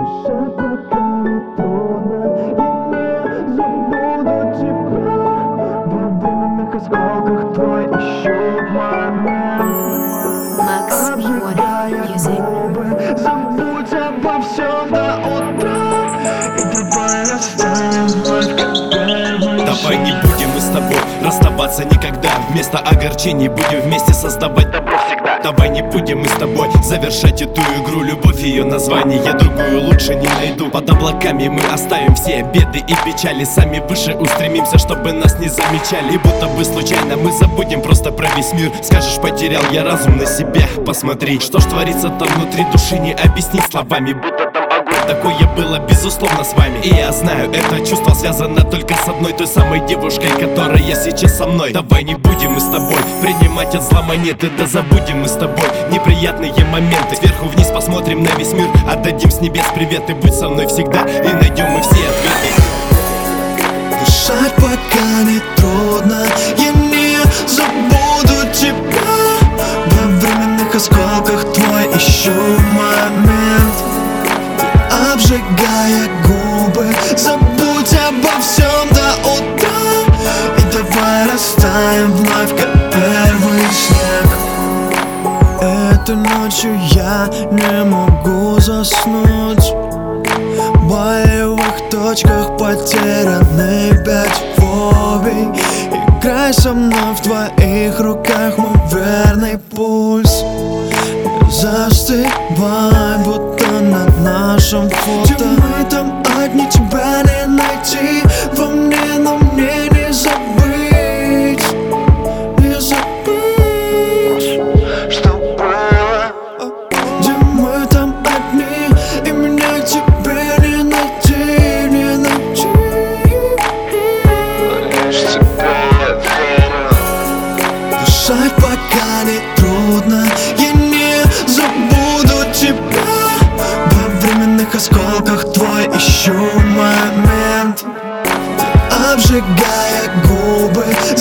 Дышать пока не трудно, я не забуду тебя. Во временных осколках твой ищу момент. Обжигая губы, забудь обо всем до утра. И давай растаем вновь, как первый Давай не будем мы с тобой расставаться никогда. Вместо огорчений будем вместе создавать добро всегда. Давай не будем мы с тобой завершать эту игру. Любовь ее название, я другую лучше не найду. Под облаками мы оставим все беды и печали. Сами выше устремимся, чтобы нас не замечали. И будто бы случайно мы забудем просто про весь мир. Скажешь, потерял я разум, на себя посмотри. Что ж творится там внутри души, не объяснить словами. Будто там огонь, такое было безусловно с вами. И я знаю, это чувство связано только с одной той самой девушкой, которая сейчас со мной. Давай не будем мы с тобой принимать от зла монеты. Да забудем мы с тобой неприятные моменты. Сверху вниз посмотрим на весь мир, отдадим с небес привет. И будь со мной всегда, и найдем мы все ответы. Дышать пока не трудно, я не забуду тебя. Во временных осколках твой ищу момент. Ты обжигая губы, забудь обо всем до утра. И давай растаем вновь, как первый снег. Этой ночью я не могу заснуть. В болевых точках потеряны 5 фобий. Играй со мной, в твоих руках мой верный пульс. Не застывай, будто на нашем фото. Где мы там одни, тебя не найти. Во мне, но мне не забыть. Не забыть, что было. Где мы там одни, и меня тебе не найти, не найти. Лишь тебе я верю. Дышать пока не трудно, я не забуду тебя. Во временных осколках твой ищу момент. Ты обжигая губы,